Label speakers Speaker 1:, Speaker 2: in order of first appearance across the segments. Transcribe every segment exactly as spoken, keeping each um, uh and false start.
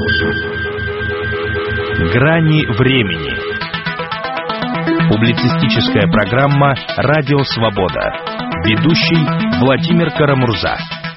Speaker 1: Грани времени. Публицистическая программа «Радио Свобода». Ведущий Владимир Карамурза.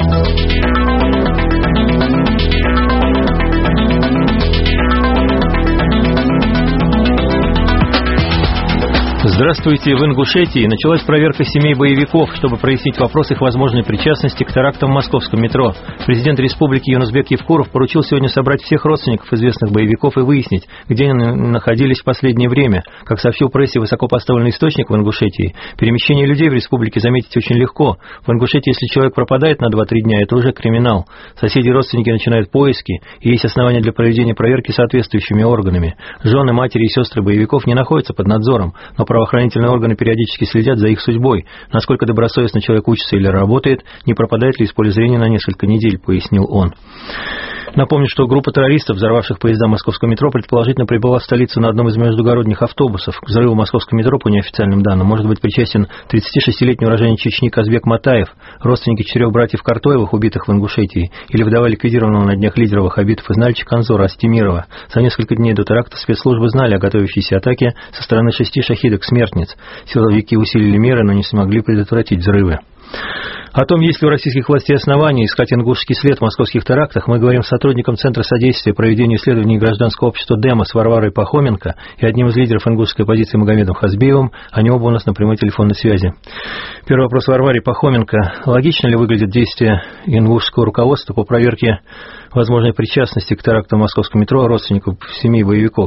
Speaker 2: Здравствуйте. В Ингушетии началась проверка семей боевиков, чтобы прояснить вопрос их возможной причастности к терактам в московском метро. Президент республики Юнусбек Евкуров поручил сегодня собрать всех родственников известных боевиков и выяснить, где они находились в последнее время. Как сообщил прессе высокопоставленный источник в Ингушетии, перемещение людей в республике заметить очень легко. В Ингушетии, если человек пропадает на два-три дня, это уже криминал. Соседи и родственники начинают поиски, и есть основания для проведения проверки соответствующими органами. Жены, матери и сестры боевиков не находятся под надзором, но правоохранительные органы периодически следят за их судьбой, насколько добросовестно человек учится или работает, не пропадает ли из поля зрения на несколько недель, пояснил он. Напомню, что группа террористов, взорвавших поезда московского метро, предположительно прибыла в столицу на одном из междугородних автобусов. К взрыву московского метро, по неофициальным данным, может быть причастен тридцатишестилетний уроженец Чечни Казбек Матаев, родственники четырех братьев Картоевых, убитых в Ингушетии, или вдова ликвидированного на днях лидера ваххабитов из Нальчика Анзора Астемирова. За несколько дней до теракта спецслужбы знали о готовящейся атаке со стороны шести шахидок-смертниц. Силовики усилили меры, но не смогли предотвратить взрывы. О том, есть ли у российских властей основания искать ингушский след в московских терактах, мы говорим с сотрудником Центра содействия проведению исследований гражданского общества «Демос» Варварой Пахоменко и одним из лидеров ингушской оппозиции Магомедом Хазбиевым. Они оба у нас на прямой телефонной связи. Первый вопрос Варваре Пахоменко. Логично ли выглядит действие ингушского руководства по проверке возможной причастности к терактам в московском метро родственников семей боевиков?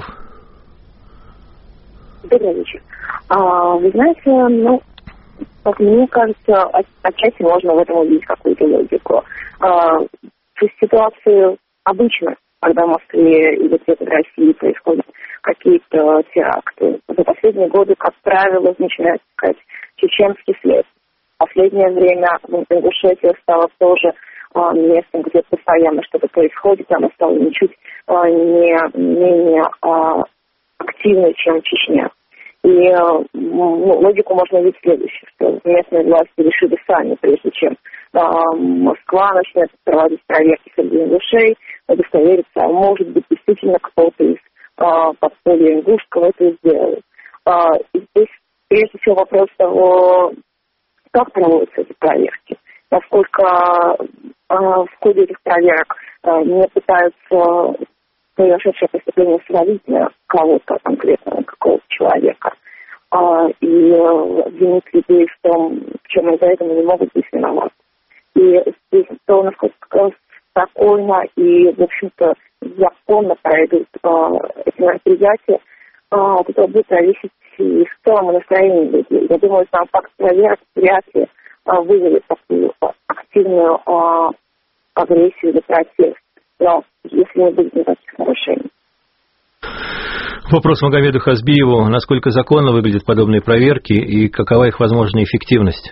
Speaker 3: Добрый вечер. А, вы знаете, ну... Как мне кажется, от, отчасти можно в этом увидеть какую-то логику. А, то есть ситуации обычно, когда в Москве или где-то в России происходят какие-то теракты. За последние годы, как правило, начинает искать чеченский след. В последнее время Ингушетия стала тоже а, местом, где постоянно что-то происходит. Она стала ничуть а, не менее а, активной, чем Чечня. И ну, логику можно видеть следующее, что местные власти решили сами, прежде чем э, Москва начнет проводить проверки среди ингушей, удостовериться, а может быть действительно кто-то из э, подполья ингушского это сделал. Э, и здесь прежде всего вопрос того, как проводятся эти проверки, насколько э, в ходе этих проверок э, не пытаются произошедшее преступление свалить на кого-то конкретного, какого-то человека, а, и обвинить людей в том, в чем из-за этого не могут быть виноваты. И здесь то, насколько спокойно и, в общем-то, законно пройдут а, эти мероприятия, а, от этого будет зависеть и в целом настроение людей. Я думаю, сам факт проверок вряд ли а, вызовет такую активную а, агрессию или протест. Но если не будет никаких нарушений.
Speaker 2: Вопрос Магомеду Хазбиеву. Насколько законно выглядят подобные проверки и какова их возможная эффективность?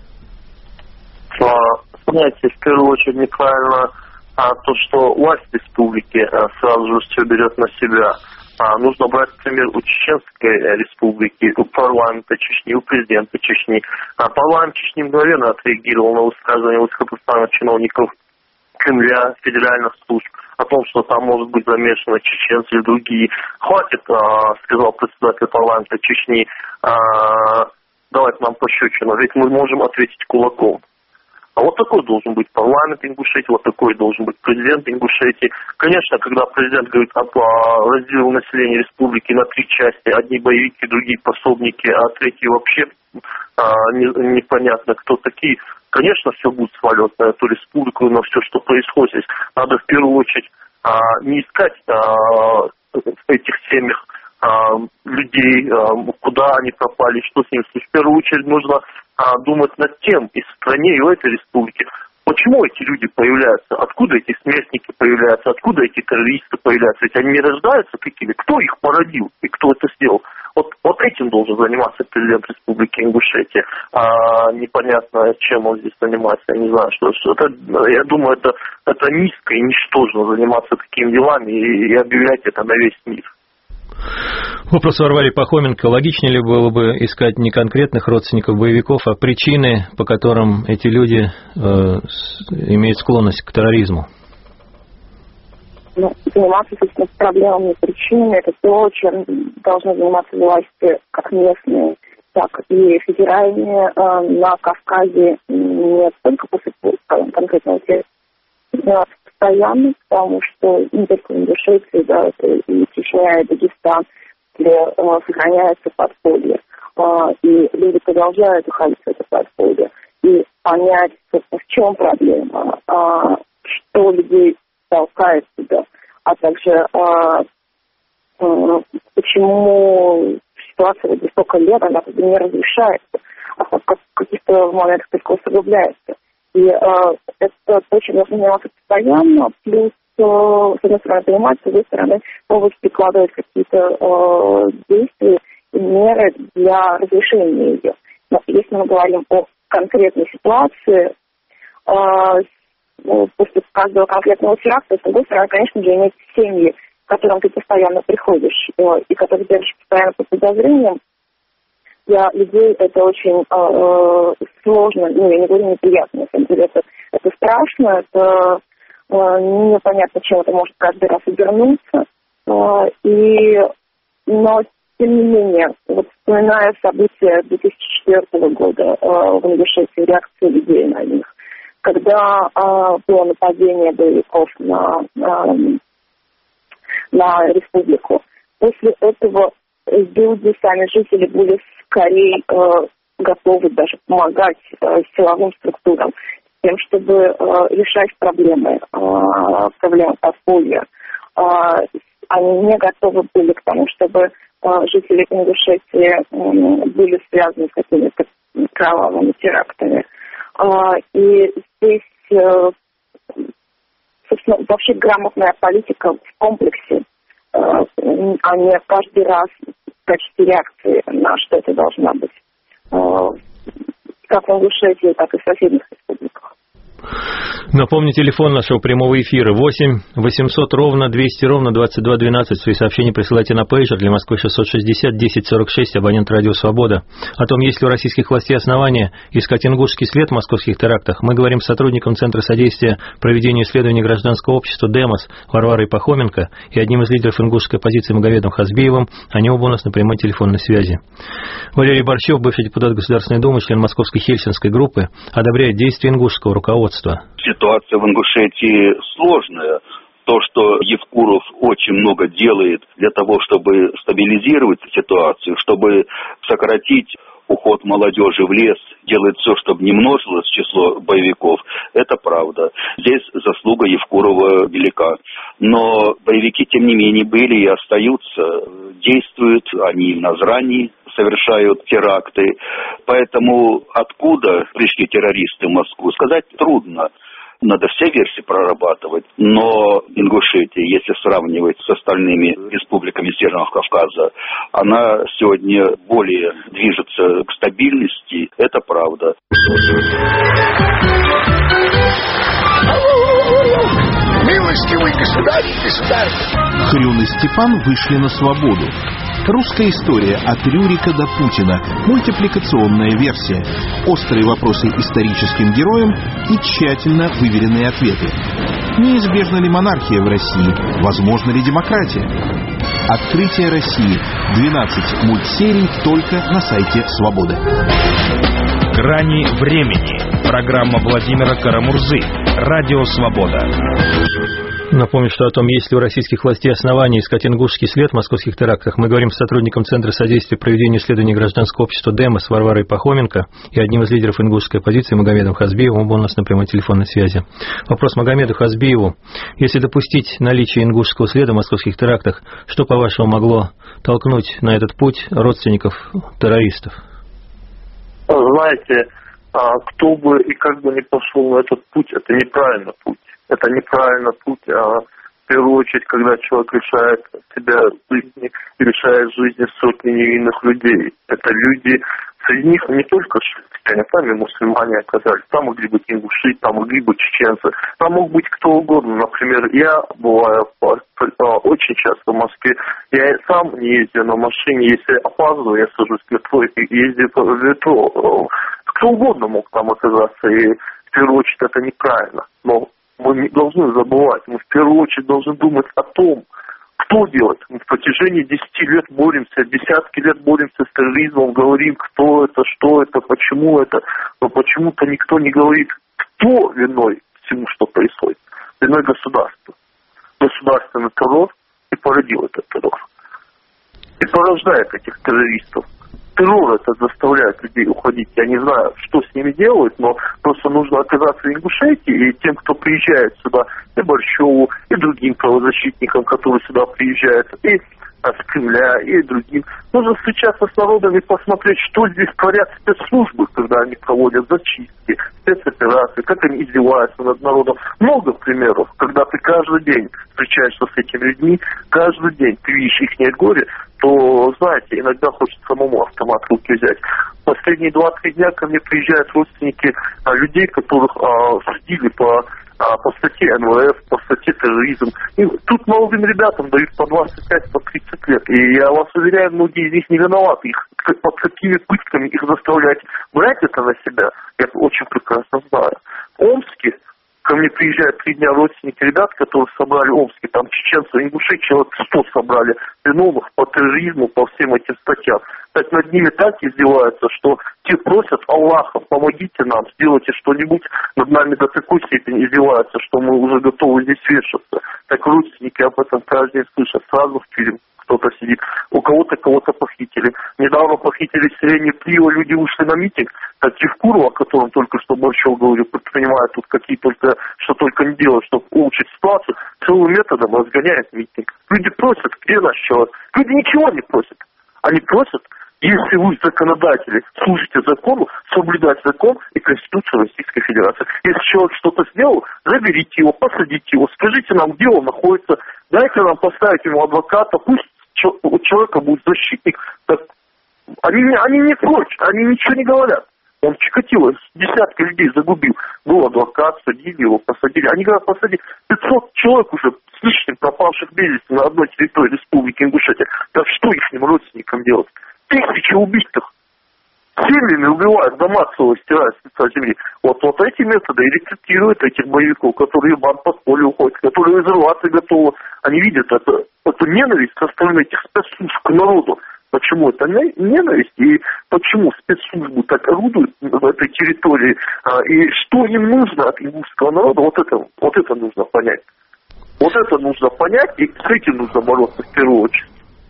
Speaker 4: Знаете, в первую очередь неправильно а, то, что власть республики а, сразу же все берет на себя. А, нужно брать пример у Чеченской республики, у парламента Чечни, у президента Чечни. А парламент Чечни мгновенно отреагировал на высказывания высокопоставленных чиновников Кремля, федеральных служб, о том, что там может быть замешаны чеченцы или другие. Хватит, а, сказал председатель парламента Чечни, а, давать нам пощечину, ведь мы можем ответить кулаком. А вот такой должен быть парламент Ингушетии, вот такой должен быть президент Ингушетии. Конечно, когда президент говорит об разделе населения республики на три части, одни боевики, другие пособники, а третьи вообще а, не, непонятно, кто такие, конечно, все будет сваливаться на эту республику, на все, что происходит здесь. Надо в первую очередь а, не искать а, в этих семьях а, людей, а, куда они пропали, что с ними. В первую очередь нужно а, думать над тем и в стране, и в этой республике, почему эти люди появляются, откуда эти смертники появляются, откуда эти террористы появляются. Ведь они не рождаются такими, кто их породил и кто это сделал. Вот, вот этим должен заниматься президент республики Ингушетия. А непонятно, чем он здесь занимается, я не знаю, что, что это, я думаю, это, это низко и ничтожно заниматься такими делами и, и объявлять это на весь мир.
Speaker 2: Вопрос Варваре Пахоменко. Логичнее ли было бы искать не конкретных родственников боевиков, а причины, по которым эти люди э, имеют склонность к терроризму?
Speaker 3: ну, заниматься, собственно, проблемами, причинами. Это то, чем должны заниматься власти как местные, так и федеральные э, на Кавказе, не только после конкретного текста, но постоянно, потому что не только в Ингушетии, да, это и Чечня, и Дагестан, где э, сохраняется подполье. Э, и люди продолжают уходить в это подполье. И понять, собственно, в чем проблема, э, что людей толкает сюда, а также э, э, почему ситуация вот столько лет, она не разрешается, а в каких-то моментах только усугубляется. И э, это то, чем должно заниматься постоянно, плюс, э, с одной стороны, понимать, с другой стороны, могут прикладывать какие-то э, действия и меры для разрешения ее. Но если мы говорим о конкретной ситуации, э, после каждого конкретного теракта, с другой стороны, конечно же, иметь семьи, к которым ты постоянно приходишь, э, и которых держишь постоянно под подозрением, для людей это очень э, сложно, ну, я не говорю неприятно, на самом деле, это, это страшно, это э, непонятно, чем это может каждый раз обернуться, э, и, но, тем не менее, вот вспоминая события две тысячи четвёртого года э, в Ингушетии, реакции людей на них, когда э, было нападение боевиков на, на, на республику, после этого люди, сами жители были скорее э, готовы даже помогать э, силовым структурам с тем, чтобы э, решать проблемы, э, проблемы подполья. Э, они не готовы были к тому, чтобы э, жители Ингушетии э, были связаны с какими-то кровавыми терактами. Э, и здесь, э, собственно, вообще грамотная политика в комплексе, а не каждый раз в качестве реакции на что это должна быть, как в Ингушетии, так и в соседних республиках.
Speaker 2: Напомню, телефон нашего прямого эфира восемь восемьсот ровно двести ровно двадцать два двенадцать. Свои сообщения присылайте на пейджер для Москвы шестьсот шестьдесят десять сорок шесть, абонент радио «Свобода». О том, есть ли у российских властей основания искать ингушский след в московских терактах, мы говорим с сотрудником Центра содействия проведению исследований гражданского общества «Демос» Варварой Пахоменко и одним из лидеров ингушской оппозиции Магомедом Хазбиевым. Они оба у нас на прямой телефонной связи. Валерий Борщев, бывший депутат Государственной Думы, член Московской Хельсинской группы, одобряет действия ингушского руководства.
Speaker 5: Ситуация в Ингушетии сложная. То, что Евкуров очень много делает для того, чтобы стабилизировать ситуацию, чтобы сократить уход молодежи в лес, делает все, чтобы не множилось число боевиков, это правда. Здесь заслуга Евкурова велика. Но боевики, тем не менее, были и остаются, действуют, они в Назрани совершают теракты. Поэтому откуда пришли террористы в Москву, сказать трудно. Надо все версии прорабатывать, но Ингушетия, если сравнивать с остальными республиками Северного Кавказа, она сегодня более движется к стабильности, это правда.
Speaker 6: Милостивый государь, государь!
Speaker 7: Хрюн и Степан вышли на свободу. Русская история от Рюрика до Путина. Мультипликационная версия. Острые вопросы историческим героям и тщательно выверенные ответы. Неизбежна ли монархия в России? Возможна ли демократия? Открытие России. двенадцать мультсерий только на сайте «Свобода».
Speaker 1: «Грани времени». Программа Владимира Карамурзы. Радио «Свобода».
Speaker 2: Напомню, что о том, есть ли у российских властей основания искать ингушский след в московских терактах, мы говорим с сотрудником Центра содействия проведению исследований гражданского общества «Демос» Варварой Пахоменко и одним из лидеров ингушской оппозиции Магомедом Хазбиевым. Он у нас на прямой телефонной связи. Вопрос Магомеду Хазбиеву. Если допустить наличие ингушского следа в московских терактах, что, по-вашему, могло толкнуть на этот путь родственников террористов?
Speaker 4: Знаете, кто бы и как бы ни пошел на этот путь, это неправильный путь. Это неправильный путь. А в первую очередь, когда человек лишает себя жизни, лишает жизни сотни невинных людей. Это люди, среди них не только христиане, там и мусульмане оказались. Там могли быть ингуши, там могли быть чеченцы, там мог быть кто угодно. Например, я бываю очень часто в Москве. Я сам не ездил на машине, если опаздываю, я сажусь в метро и ездил в метро. Кто угодно мог там оказаться, и в первую очередь это неправильно. Но мы не должны забывать. Мы в первую очередь должны думать о том, кто делает. Мы в протяжении десяти лет боремся, десятки лет боремся с терроризмом, говорим, кто это, что это, почему это. Но почему-то никто не говорит, кто виной всему, что происходит. Виной государства. Государственный террор и породил этот террор. И порождает этих террористов. Террор это заставляет людей уходить. Я не знаю, что с ними делают, но просто нужно оказаться в Ингушетии, и тем, кто приезжает сюда, и Борщеву, и другим правозащитникам, которые сюда приезжают, и с Кремля, и другим. Нужно встречаться с народом и посмотреть, что здесь творят спецслужбы, когда они проводят зачистки, спецоперации, как они издеваются над народом. Много примеров, когда ты каждый день встречаешься с этими людьми, каждый день ты видишь их горе, то, знаете, иногда хочется самому автомат в руки взять. Последние два-три дня ко мне приезжают родственники а, людей, которых а, судили по, а, по статье эн вэ эф, по статье терроризм. И тут молодым ребятам дают по двадцать пять, по тридцать лет. И я вас уверяю, многие из них не виноваты. Их, под какими пытками их заставлять брать это на себя, я очень прекрасно знаю. В Омске ко мне приезжают три дня родственники ребят, которые собрали Омске, там чеченцы, ингуши, человек сто собрали виновных по терроризму, по всем этим статьям. Так над ними так издеваются, что те просят Аллаха, помогите нам, сделайте что-нибудь, над нами до такой степени издеваются, что мы уже готовы здесь вешаться. Так родственники об этом каждый день слышат, сразу в тюрьме кто-то сидит, у кого-то кого-то похитили. Недавно похитили в селении Плиева, люди вышли на митинг, так Евкуров, о котором только что Борщев говорил, предпринимает тут какие только, что только не делают, чтобы улучшить ситуацию, целым методом разгоняет митинг. Люди просят, где наш человек? Люди ничего не просят. Они просят, если вы, законодатели, служите закону, соблюдать закон и Конституцию Российской Федерации. Если человек что-то сделал, заберите его, посадите его, скажите нам, где он находится, дайте нам поставить ему адвоката, пусть у человека будет защитник. Так, они, они не прочь, они ничего не говорят. Он Чикатило десятки людей загубил. Был адвокат, садили его, посадили. Они говорят, посадили пятьсот человек уже с лишним пропавших без вести на одной территории Республики Ингушетия. Так что их родственникам делать? Тысячи убитых. Семьями убивают, дома целые стирают с лица земли. Вот, вот эти методы и рекрутируют этих боевиков, которые в банд-подполье уходят, которые взрываться готовы. Они видят это, эту ненависть со стороны этих спецслужб к народу. Почему это ненависть и почему спецслужбы так орудуют в этой территории, и что им нужно от ингушского народа, вот это, вот это нужно понять. Вот это нужно понять, и с этим нужно бороться в первую очередь.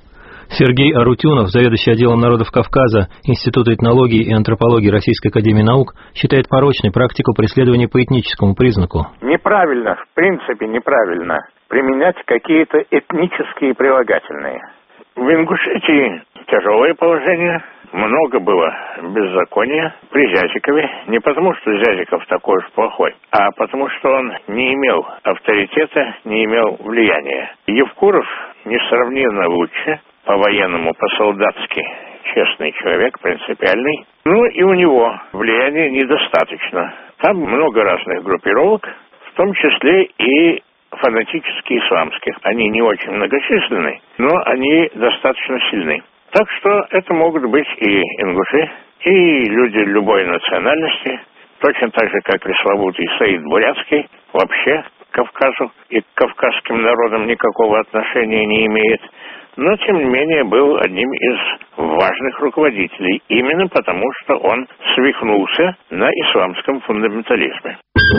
Speaker 2: Сергей Арутюнов, заведующий отделом народов Кавказа Института этнологии и антропологии Российской академии наук, считает порочной практику преследования по этническому признаку.
Speaker 8: Неправильно, в принципе неправильно применять какие-то этнические прилагательные. В Ингушетии тяжелое положение, много было беззакония при Зязикове. Не потому, что Зязиков такой уж плохой, а потому, что он не имел авторитета, не имел влияния. Евкуров несравненно лучше, по-военному, по-солдатски честный человек, принципиальный. Ну и у него влияния недостаточно. Там много разных группировок, в том числе и фанатически исламских. Они не очень многочисленны, но они достаточно сильны. Так что это могут быть и ингуши, и люди любой национальности, точно так же, как пресловутый Саид Бурятский, вообще к Кавказу и к кавказским народам никакого отношения не имеет, но, тем не менее, был одним из важных руководителей, именно потому, что он свихнулся на исламском фундаментализме.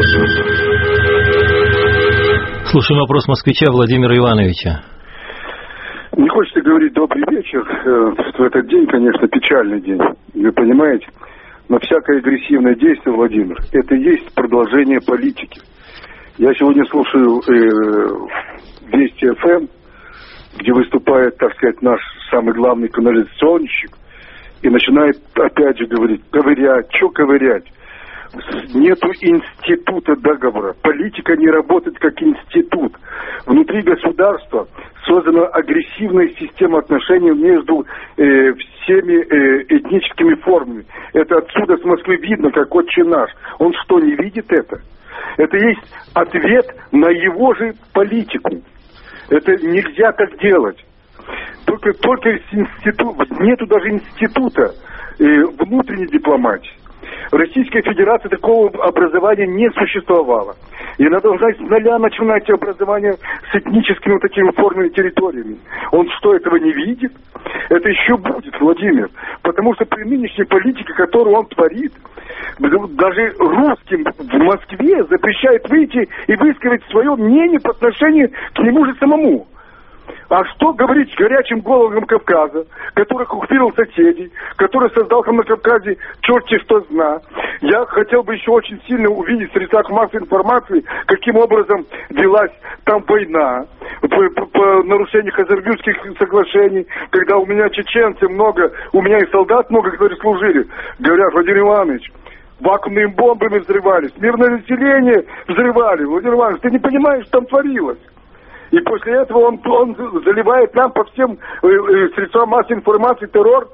Speaker 2: Слушаем вопрос москвича Владимира Ивановича.
Speaker 9: Не хочется говорить добрый вечер. В этот день, конечно, печальный день, вы понимаете. Но всякое агрессивное действие, Владимир, это и есть продолжение политики. Я сегодня слушаю э, Вести эф эм, где выступает, так сказать, наш самый главный канализационщик, и начинает опять же говорить, ковырять, что ковырять? Нету института договора. Политика не работает как институт. Внутри государства создана агрессивная система отношений между э, всеми э, этническими формами. Это отсюда с Москвы видно, как отче наш. Он что, не видит это? Это есть ответ на его же политику. Это нельзя так делать. Только, только институт, нету даже института э, внутренней дипломатии. В Российской Федерации такого образования не существовало. И она должна с нуля начинать образование с этническими вот такими формами территориями. Он что, этого не видит? Это еще будет, Владимир. Потому что при нынешней политике, которую он творит, даже русским в Москве запрещает выйти и высказать свое мнение по отношению к нему же самому. А что говорить горячим головам Кавказа, которых купил соседей, который создал там на Кавказе черти что зна. Я хотел бы еще очень сильно увидеть в средствах массовой информации, каким образом велась там война, по, по, по нарушению Хазарбюрских соглашений, когда у меня чеченцы много, у меня и солдат много, которые служили. Говорят, Владимир Иванович, вакуумными бомбами взрывались, мирное население взрывали. Владимир Иванович, ты не понимаешь, что там творилось. И после этого он, он заливает нам по всем э, э, средствам массовой информации террор.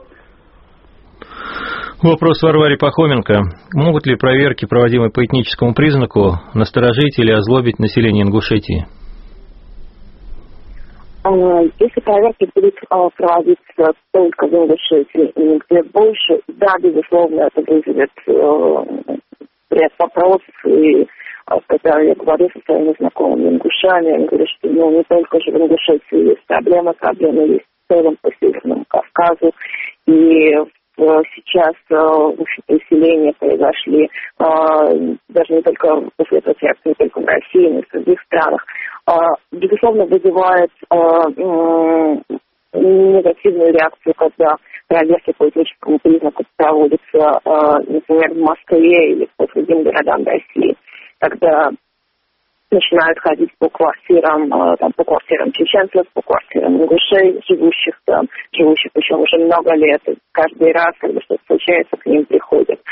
Speaker 2: Вопрос Варваре Пахоменко. Могут ли проверки, проводимые по этническому признаку, насторожить или озлобить население Ингушетии?
Speaker 3: Если проверки будут проводиться только в Ингушетии и нигде больше, да, безусловно, это вызовет ряд вопросов. И когда я говорю со своими знакомыми ингушами, они говорят, что ну, не только же в Ингушетии есть проблемы, проблемы есть в целом по Северному Кавказу. И сейчас в общем, переселения произошли даже не только после этого теракта, не только в России, но и в других странах. Безусловно, вызывает негативную реакцию, когда проверки по этническому признаку проводятся, например, в Москве или по другим городам России, когда начинают ходить по квартирам, там, по квартирам чеченцев, по квартирам ингушей, живущих там, живущих причем уже много лет. И каждый раз, когда что-то случается, к ним приходят.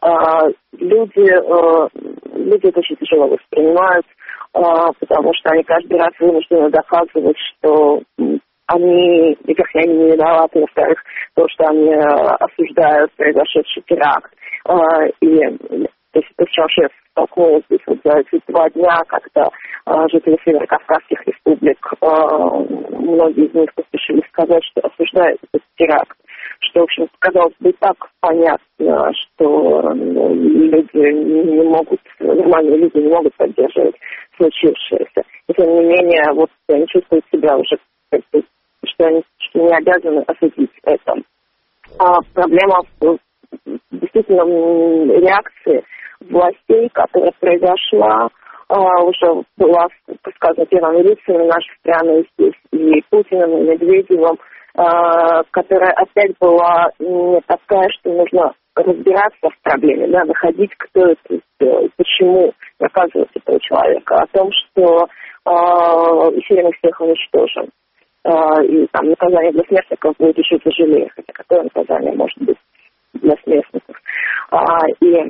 Speaker 3: Люди, люди это очень тяжело воспринимают, потому что они каждый раз вынуждены доказывать, что они, во-первых, они не виноваты, во-вторых, то, что они осуждают произошедший теракт. И то есть, причем я столкнулась здесь вот за эти два дня, когда э, жители северокавказских республик, э, многие из них поспешили сказать, что осуждают этот теракт, что, в общем, казалось бы, так понятно, что ну, люди не могут, нормальные люди не могут поддерживать случившееся. И тем не менее, вот они чувствуют себя уже, что они что не обязаны осудить это. А проблема в действительно реакции властей, которая произошла, уже была сказано первыми лицами нашей страны здесь, и Путиным, и Медведевым, которая опять была не такая, что нужно разбираться в проблеме, да, находить, кто это сделал, почему наказывать этого человека, о том, что если мы всех уничтожим, и там наказание для смертников будет еще тяжелее, хотя какое наказание может быть для смертников. И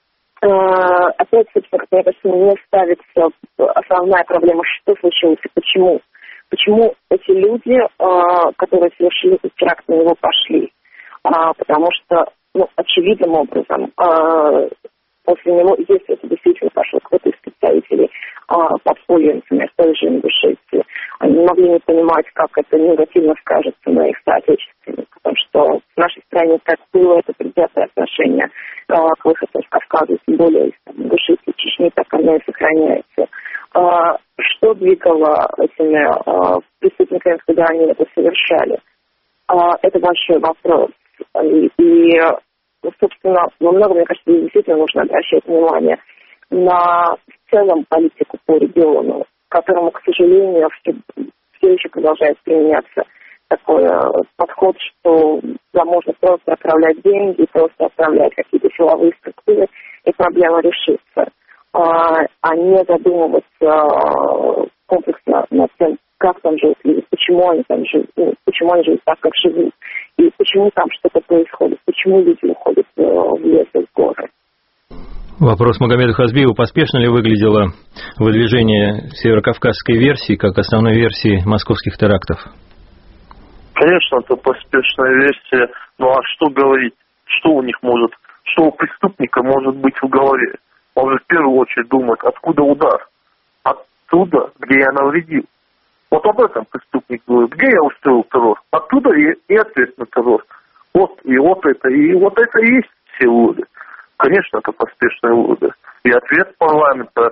Speaker 3: опять, собственно, мне кажется, не ставится основная проблема, что случилось и почему. Почему эти люди, которые совершили этот теракт, на него пошли? Потому что, ну, очевидным образом, после него, если это действительно пошло кто-то из представителей подполья, например, той же Ингушетии, они не могли не понимать, как это негативно скажется на их соотечественниках, потому что в нашей стране так было это предвзятое отношение к выходцам с Кавказа, тем более из Ингушетии, Чечни, так оно и сохраняется. Что двигало этими преступниками, когда они это совершали? Это большой вопрос. И, и собственно, во многом, мне кажется, действительно нужно обращать внимание на в целом политику по региону, которому, к сожалению, все, все еще продолжает применяться такой подход, что да, можно просто отправлять деньги, просто отправлять какие-то силовые структуры, и проблема решится. А, а не задумываться комплексно над тем, как там живут люди, почему они там живут, ну, почему они живут так, как живут, и почему там что-то происходит, почему люди уходят в лес и в горы.
Speaker 2: Вопрос Магомеду Хазбиеву. Поспешно ли выглядело выдвижение северокавказской версии как основной версии московских терактов?
Speaker 4: Конечно, это поспешная версия. Ну а что говорить? Что у них может, что у преступника может быть в голове? Он же в первую очередь думает, откуда удар? Оттуда, где я навредил. Вот об этом преступник говорит. Где я устроил террор? Оттуда и, и ответ на террор. Вот, и вот это, и вот это и есть все выводы. Конечно, это поспешные выводы. И ответ парламента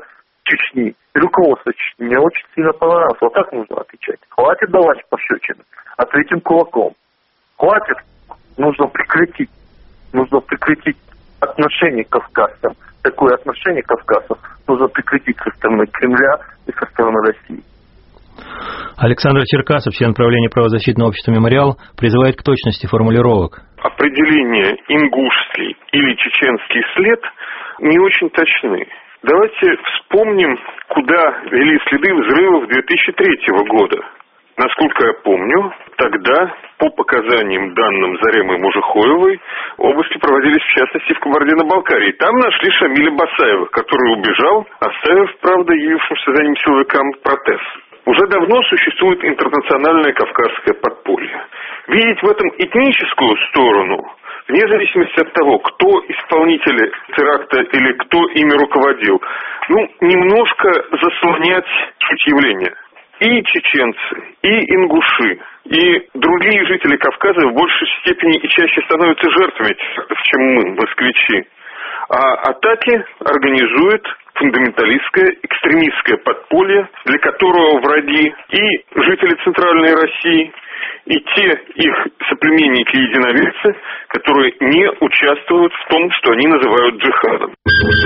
Speaker 4: Чечни и руководство Чечни мне очень сильно понравилось. Вот так нужно отвечать. Хватит давать пощечины. Ответим кулаком. Хватит. Нужно прекратить. Нужно прекратить отношение к кавказцам. Такое отношение к кавказцам нужно прекратить со стороны Кремля и со стороны России.
Speaker 2: Александр Черкасов, член правления правозащитного общества «Мемориал», призывает к точности формулировок.
Speaker 10: Определение «ингушский» или «чеченский след» не очень точны. Давайте вспомним, куда вели следы взрывов две тысячи третьего года. Насколько я помню, тогда, по показаниям данным Заремы Мужихоевой, обыски проводились в частности в Кабардино-Балкарии. Там нашли Шамиля Басаева, который убежал, оставив, правда, явившимся за ним силовикам протез. Уже давно существует интернациональное кавказское подполье. Видеть в этом этническую сторону, вне зависимости от того, кто исполнители теракта или кто ими руководил, ну, немножко заслонять суть явления. И чеченцы, и ингуши, и другие жители Кавказа в большей степени и чаще становятся жертвами терактов, чем мы, москвичи. А атаки организует фундаменталистское, экстремистское подполье, для которого враги и жители Центральной России, и те их соплеменники-единоверцы, которые не участвуют в том, что они называют джихадом.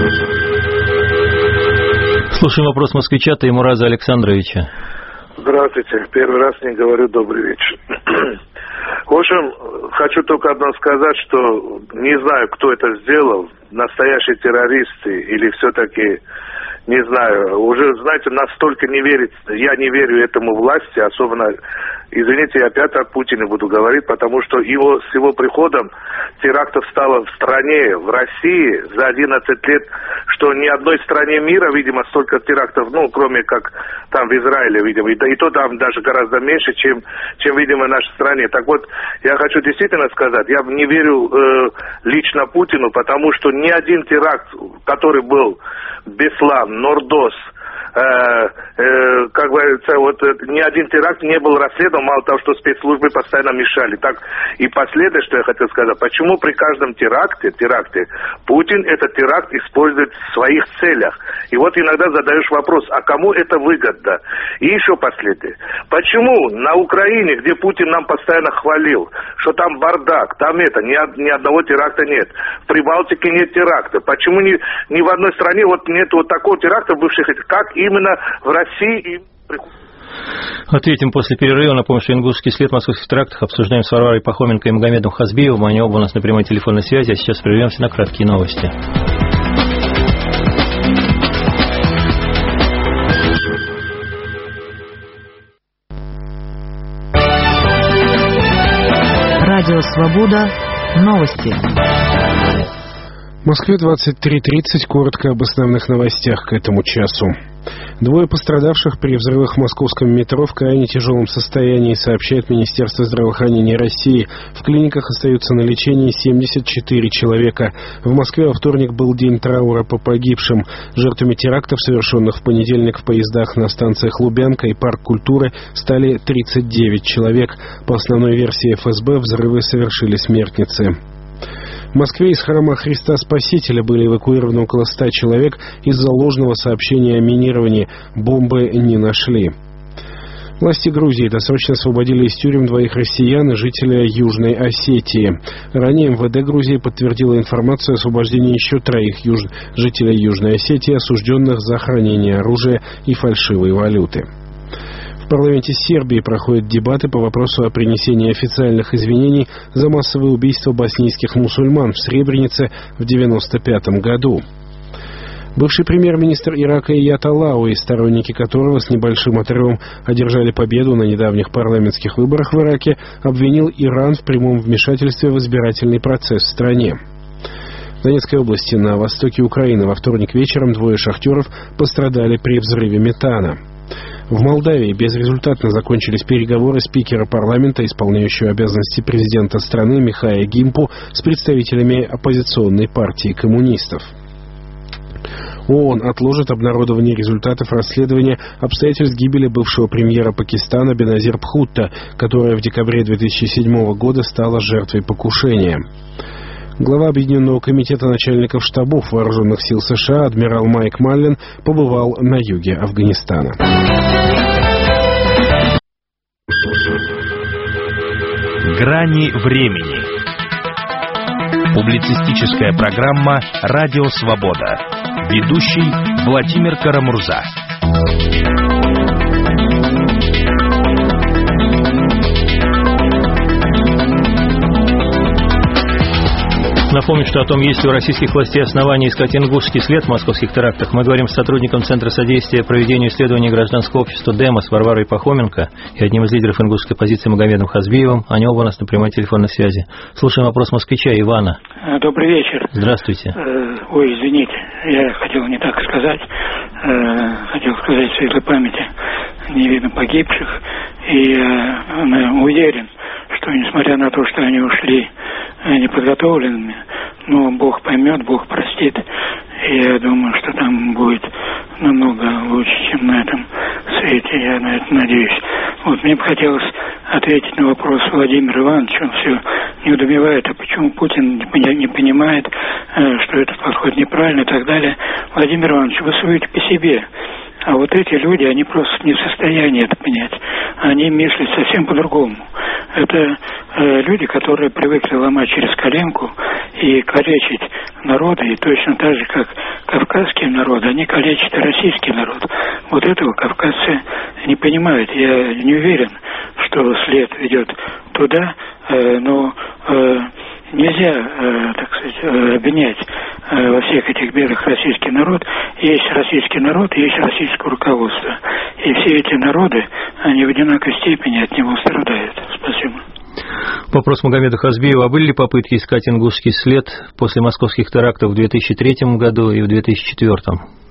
Speaker 2: Слушаем вопрос москвича Таймураза Александровича.
Speaker 11: Здравствуйте. Первый раз не говорю добрый вечер. В общем, хочу только одно сказать, что не знаю, кто это сделал, настоящие террористы или все-таки, не знаю, уже, знаете, настолько не верить, я не верю этому власти, особенно, извините, я опять о Путине буду говорить, потому что его, с его приходом терактов стало в стране, в России за одиннадцать лет, что ни одной стране мира, видимо, столько терактов, ну, кроме как там в Израиле, видимо, и, и то там даже гораздо меньше, чем, чем видимо, в нашей стране. Так вот, я хочу действительно сказать, я не верю э, лично Путину, потому что ни один теракт, который был Беслан, Нордос, э, э, как говорится, вот э, ни один теракт не был расследован, мало того, что спецслужбы постоянно мешали. Так и последнее, что я хотел сказать, почему при каждом теракте, теракте Путин этот теракт использует в своих целях. И вот иногда задаешь вопрос, а кому это выгодно? И еще последнее. Почему на Украине, где Путин нам постоянно хвалил, что там бардак, там это, ни, ни одного теракта нет. В Прибалтике нет теракта. Почему ни, ни в одной стране вот нет вот такого теракта бывших, как именно в России?
Speaker 2: Ответим после перерыва. Напомню, что ингушский след в московских терактах обсуждаем с Варварой Пахоменко и Магомедом Хазбиевым. Они оба у нас на прямой телефонной связи. А сейчас прервемся на краткие новости.
Speaker 12: Радио «Свобода». Новости.
Speaker 13: В Москве двадцать три тридцать. Коротко об основных новостях к этому часу. Двое пострадавших при взрывах в московском метро в крайне тяжелом состоянии, сообщает Министерство здравоохранения России. В клиниках остаются на лечении семьдесят четыре человека. В Москве во вторник был день траура по погибшим. Жертвами терактов, совершенных в понедельник в поездах на станциях Лубянка и Парк культуры, стали тридцать девять человек. По основной версии эф эс бэ, взрывы совершили смертницы. В Москве из храма Христа Спасителя были эвакуированы около ста человек из-за ложного сообщения о минировании. Бомбы не нашли. Власти Грузии досрочно освободили из тюрем двоих россиян и жителя Южной Осетии. Ранее эм вэ дэ Грузии подтвердило информацию о освобождении еще троих юж... жителей Южной Осетии, осужденных за хранение оружия и фальшивой валюты. В парламенте Сербии проходят дебаты по вопросу о принесении официальных извинений за массовое убийство боснийских мусульман в Сребренице в девяносто пятом году. Бывший премьер-министр Ирака Ият Алауи, сторонники которого с небольшим отрывом одержали победу на недавних парламентских выборах в Ираке, обвинил Иран в прямом вмешательстве в избирательный процесс в стране. В Донецкой области на востоке Украины во вторник вечером двое шахтеров пострадали при взрыве метана. В Молдавии безрезультатно закончились переговоры спикера парламента, исполняющего обязанности президента страны Михая Гимпу, с представителями оппозиционной партии коммунистов. ООН отложит обнародование результатов расследования обстоятельств гибели бывшего премьера Пакистана Беназир Бхутто, которая в декабре две тысячи седьмого года стала жертвой покушения. Глава Объединенного комитета начальников штабов вооруженных сил США адмирал Майк Маллен побывал на юге Афганистана.
Speaker 1: Грани времени. Публицистическая программа «Радио Свобода». Ведущий Владимир Карамурза.
Speaker 2: Напомню, что о том, есть ли у российских властей основания искать ингушский след в московских терактах, мы говорим с сотрудником Центра содействия проведению исследований гражданского общества «Демос» Варварой Пахоменко и одним из лидеров ингушской оппозиции Магомедом Хазбиевым. Они оба у нас на прямой телефонной связи. Слушаем вопрос москвича Ивана.
Speaker 14: Добрый вечер.
Speaker 2: Здравствуйте.
Speaker 14: Ой, извините, я хотел не так сказать. Хотел сказать в светлой памяти невидно погибших. И я уверен, что несмотря на то, что они ушли неподготовленными, но Бог поймет, Бог простит. И я думаю, что там будет намного лучше, чем на этом свете. Я на это надеюсь. Вот мне бы хотелось ответить на вопрос Владимира Ивановича. Он все недоумевает, а почему Путин не понимает, что этот подход неправильный и так далее. Владимир Иванович, вы судите по себе. А вот эти люди, они просто не в состоянии это понять. Они мыслят совсем по-другому. Это э, люди, которые привыкли ломать через коленку и калечить народы, и точно так же, как кавказские народы, они калечат и российский народ. Вот этого кавказцы не понимают. Я не уверен, что след ведет туда, э, но... Э, Нельзя, э, так сказать, э, обвинять э, во всех этих бедах российский народ. Есть российский народ, есть российское руководство. И все эти народы, они в одинаковой степени от него страдают. Спасибо.
Speaker 2: Вопрос Магомеда Хазбиева. А были ли попытки искать ингушский след после московских терактов в две тысячи третьем году и в две тысячи четвёртом?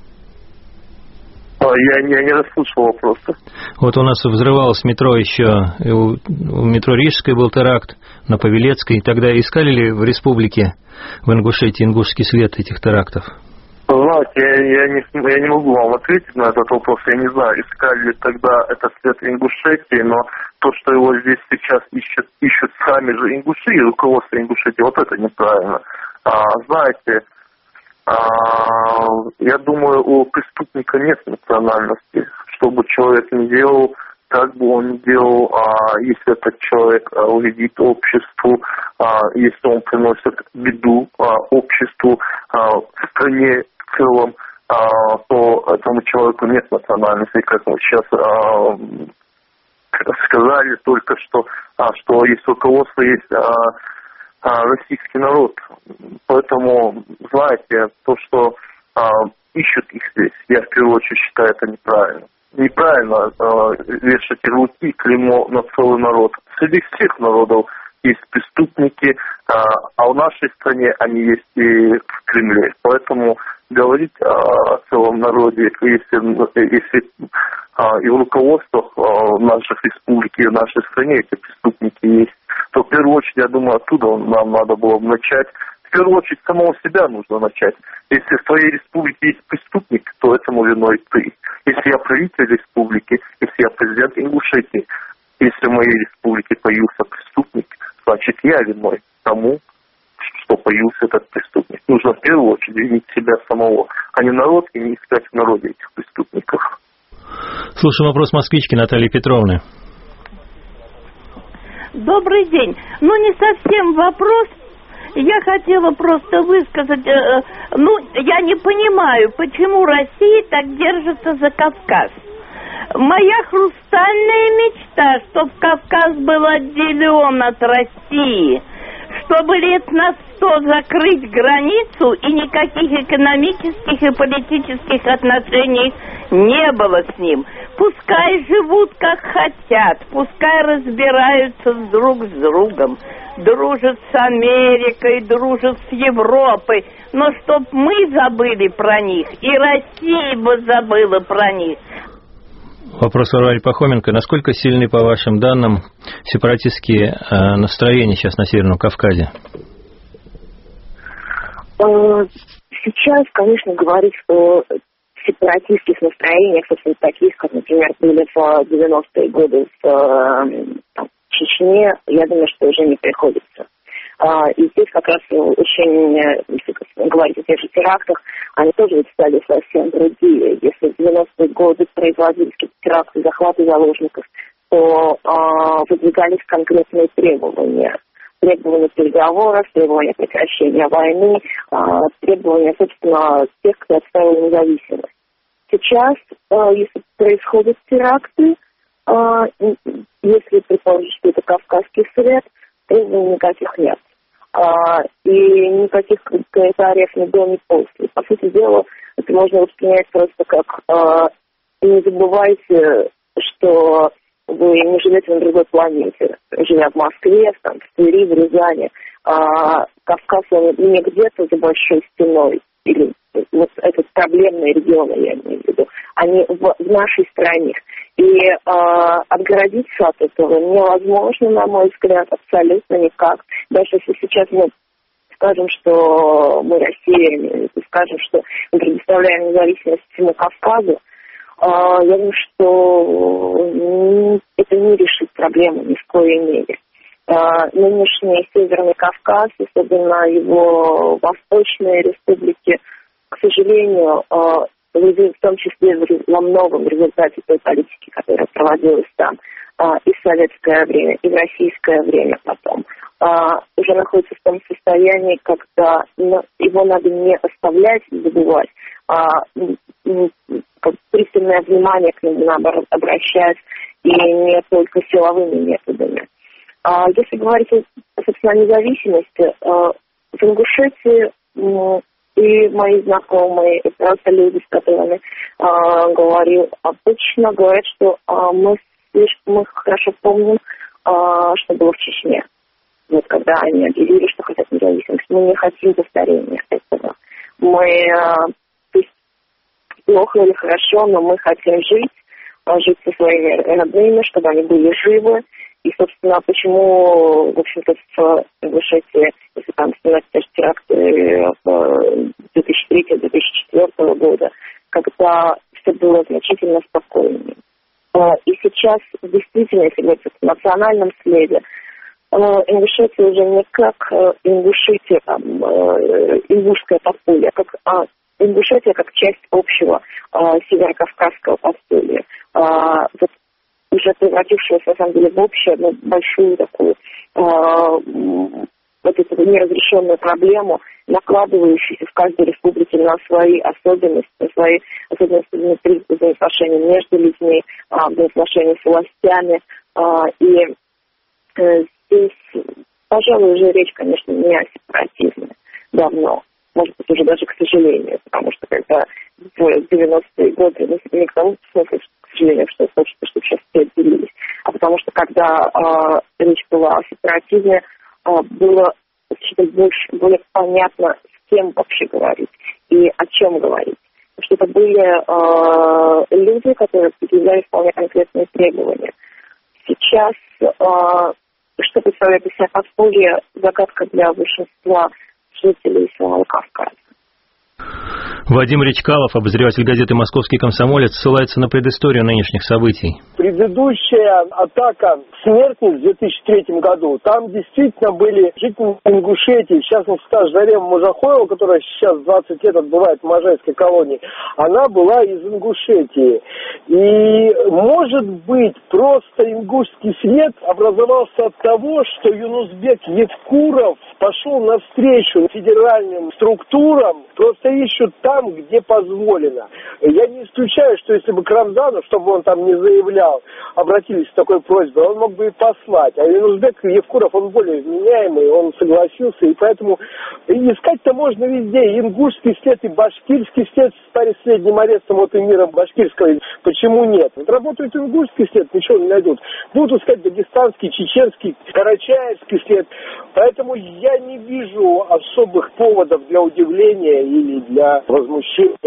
Speaker 4: Я, я не расслышал вопроса.
Speaker 2: Вот у нас взрывалось метро еще, у метро Рижской был теракт, на Павелецкой. Тогда искали ли в республике, в Ингушетии, ингушский след этих терактов?
Speaker 4: Знаете, я, я, не, я не могу вам ответить на этот вопрос. Я не знаю, искали ли тогда этот след Ингушетии, но то, что его здесь сейчас ищут, ищут сами же ингуши и руководство Ингушетии, вот это неправильно. А, знаете... Я думаю, у преступника нет национальности. Что бы человек ни делал, как бы он ни делал, если этот человек вредит обществу, если он приносит беду обществу, стране в целом, то этому человеку нет национальности. Как мы сейчас сказали только что, что есть руководство, есть... российский народ. Поэтому, знаете, то, что а, ищут их здесь, я в первую очередь считаю это неправильно. Неправильно а, вешать ярлыки, клеймо на целый народ. Среди всех народов есть преступники, а, а в нашей стране они есть и в Кремле. Поэтому говорить о целом народе, если, если а, и в руководствах а, наших республик, и в нашей стране эти преступники есть, то в первую очередь, я думаю, оттуда нам надо было бы начать. В первую очередь, с самого себя нужно начать. Если в твоей республике есть преступник, то этому виной ты. Если я правитель республики, если я президент Ингушетии, если в моей республике появился преступник, значит, я виной тому, что появился этот преступник. Нужно в первую очередь винить себя самого, а не народ, и не искать в народе этих преступников.
Speaker 2: Слушаем вопрос москвички Натальи Петровны.
Speaker 15: Добрый день. Ну, не совсем вопрос. Я хотела просто высказать, э, ну, я не понимаю, почему Россия так держится за Кавказ. Моя хрустальная мечта, чтобы Кавказ был отделен от России, чтобы лет на сто закрыть границу и никаких экономических и политических отношений не было с ним. Пускай живут как хотят, пускай разбираются друг с другом, дружат с Америкой, дружат с Европой, но чтоб мы забыли про них, и Россия бы забыла про них.
Speaker 2: Вопрос Варваре Пахоменко. Насколько сильны, по вашим данным, сепаратистские э, настроения сейчас на Северном Кавказе?
Speaker 3: Сейчас, конечно, говорить о сепаратистских настроениях, собственно, таких, как, например, были в девяностые годы в там, Чечне, я думаю, что уже не приходится. И здесь как раз очень, если говорить о тех же терактах, они тоже ведь стали совсем другие. Если в девяностые годы производились теракты, захваты заложников, то выдвигались конкретные требования. Требования переговоров, требования прекращения войны, требования, собственно, тех, кто отстаивал независимость. Сейчас, если происходят теракты, если предположить, что это кавказский след, требований никаких нет. И никаких комментариев ни до, ни после. По сути дела, это можно воспринять просто как не забывайте, что вы не живете на другой планете, живя в Москве, там, в Твери, в Рязани. А Кавказ, он не где-то за большой стеной, или вот этот проблемный регион, я имею в виду, они в, в нашей стране. И а, отгородиться от этого невозможно, на мой взгляд, абсолютно никак. Даже если сейчас мы скажем, что мы Россия, скажем, что мы предоставляем независимость всему Кавказу, а, я думаю, что это не решит проблему ни в коей мере. Uh, нынешний Северный Кавказ, особенно его восточные республики, к сожалению, uh, в том числе во многом в результате той политики, которая проводилась там uh, и в советское время, и в российское время потом, uh, уже находится в том состоянии, когда ну, его надо не оставлять и забывать, uh, пристальное внимание к нему надо обращать, и не только силовыми методами. Если говорить, собственно, о независимости, в Ингушетии и мои знакомые, и просто люди, с которыми говорил, обычно говорят, что мы слишком мы хорошо помним, что было в Чечне. Вот когда они объявили, что хотят независимость. Мы не хотим повторения этого. Мы, то есть, плохо или хорошо, но мы хотим жить, жить со своими родными, чтобы они были живы. И, собственно, почему, в общем-то, в Ингушетии, если там вспоминать даже теракты две тысячи третьего - две тысячи четвёртого года, когда все было значительно спокойнее. И сейчас, действительно, если говорить о национальном следе, Ингушетия уже не как Ингушетия, там, ингушская подполье, а как Ингушетия как часть общего северокавказского подполья. Вот уже превратившегося, на самом деле, в общую, одну большую такую э, вот эту неразрешенную проблему, накладывающуюся в каждой республике на свои особенности, на свои особенности внутри взаимоотношений между людьми, э, взаимоотношений с властями. Э, и э, здесь, пожалуй, уже речь, конечно, не о сепаратизме давно. Может быть, уже даже к сожалению, потому что когда в девяностые годы, ну, не к тому смыслу, к сожалению, что хочется, чтобы сейчас все отделились, а потому что когда э, речь была о сепаратизме, э, было больше, более понятно, с кем вообще говорить и о чем говорить. Потому что это были э, люди, которые предъявляли вполне конкретные требования. Сейчас, э, что представляет из себя подполье, загадка для большинства жителей Северного Кавказа.
Speaker 2: Вадим Речкалов, обозреватель газеты «Московский комсомолец», ссылается на предысторию нынешних событий.
Speaker 16: Предыдущая атака «Смертник» в две тысячи третьем году, там действительно были жители Ингушетии, в частности, та Зарема Мужахоева, которая сейчас двадцать лет отбывает в Можайской колонии, она была из Ингушетии. И, может быть, просто ингушский след образовался от того, что Юнусбек Евкуров пошел навстречу федеральным структурам, просто ищут там, где позволено. Я не исключаю, что если бы к Рамзану, чтобы он там не заявлял, обратились с такой просьбой, он мог бы и послать. А Юнусбек Евкуров, он более вменяемый, он согласился, и поэтому искать-то можно везде. И ингушский след, и башкирский след с последним арестом от эмира башкирского. Почему нет? Вот работает ингушский след, ничего не найдут. Будут искать дагестанский, чеченский, карачаевский след. Поэтому я не вижу особых поводов для удивления или для возмущения.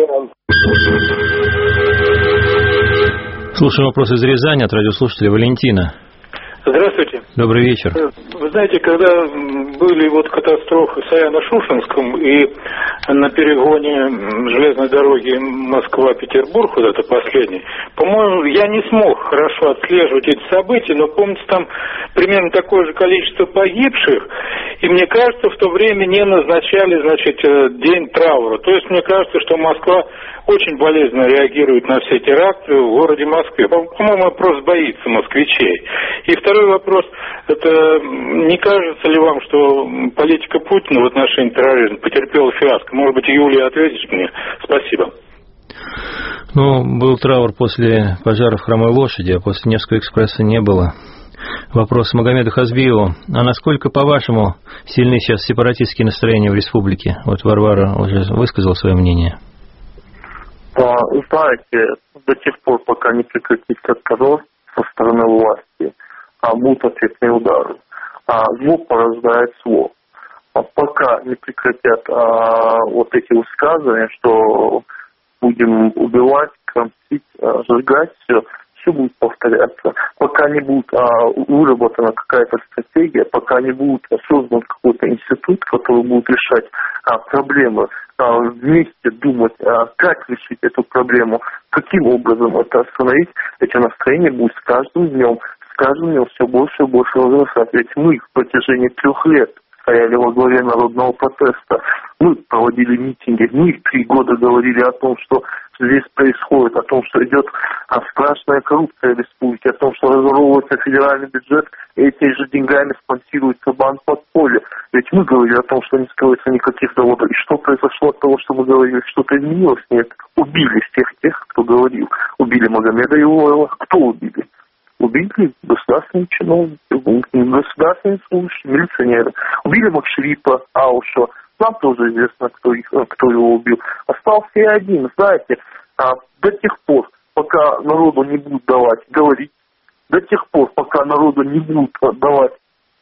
Speaker 2: Слушаем вопрос из Рязани от радиослушателя Валентина.
Speaker 17: Здравствуйте.
Speaker 2: Добрый вечер.
Speaker 17: Вы знаете, когда были вот катастрофы в Саяно-Шушенском и на перегоне железной дороги Москва-Петербург, вот это последний, по-моему, я не смог хорошо отслеживать эти события, но помните, там примерно такое же количество погибших, И мне кажется, в то время не назначали, значит, день траура. То есть мне кажется, что Москва очень болезненно реагирует на все теракты в городе Москве. По-моему, просто боится москвичей. И второй вопрос, это не кажется ли вам, что политика Путина в отношении терроризма потерпела фиаско? Может быть, Юлия ответит мне? Спасибо.
Speaker 2: Ну, был траур после пожара в Хромой Лошади, а после Невского экспресса не было. Вопрос Магомеду Хазбиеву. А насколько, по-вашему, сильны сейчас сепаратистские настроения в республике? Вот Варвара уже высказала свое мнение.
Speaker 4: Знаете, до тех пор, пока не прекратится террор со стороны власти, будут ответные удары. Зло порождает зло. Пока не прекратят вот эти высказывания, что будем убивать, кромсить, сжигать, все, все будет повторяться. Пока не будет а, выработана какая-то стратегия, пока не будет создан какой-то институт, который будет решать а, проблемы, а, вместе думать, а, как решить эту проблему, каким образом это остановить, эти настроения будут с каждым днем, с каждым днем все больше и больше возрастать. Ведь мы в протяжении трех лет стояли во главе народного протеста. Мы проводили митинги, мы три года говорили о том, что здесь происходит, о том, что идет страшная коррупция в республике, о том, что разворовывается федеральный бюджет, и этими же деньгами спонсируется банк подполья. Ведь мы говорили о том, что не скроется никаких заводов. И что произошло от того, что мы говорили, что-то изменилось? Нет. Убили всех тех, кто говорил. Убили Магомеда Юлаева. Кто убили? Убили государственные чиновники, государственные служащие, милиционеры. Убили Макшевипа, Ауша. Нам тоже известно, кто, их, кто его убил. Остался я один, знаете, а, до тех пор, пока народу не будут давать говорить, до тех пор, пока народу не будут давать